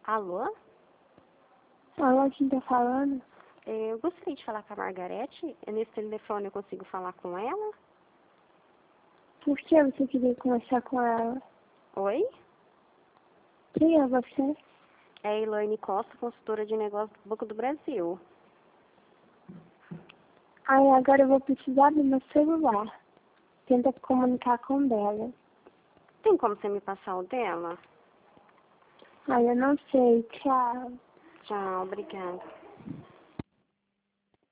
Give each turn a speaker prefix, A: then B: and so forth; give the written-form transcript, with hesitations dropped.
A: Alô?
B: Alô, quem tá falando?
A: Eu gostaria de falar com a Margarete. Nesse telefone eu consigo falar com ela?
B: Por que você queria conversar com ela?
A: Oi?
B: Quem é você?
A: É a Elaine Costa, consultora de negócios do Banco do Brasil.
B: Ai, agora eu vou precisar do meu celular. Tenta comunicar com o dela.
A: Tem como você me passar o dela?
B: Ai, eu não sei. Tchau.
A: Tchau, obrigada.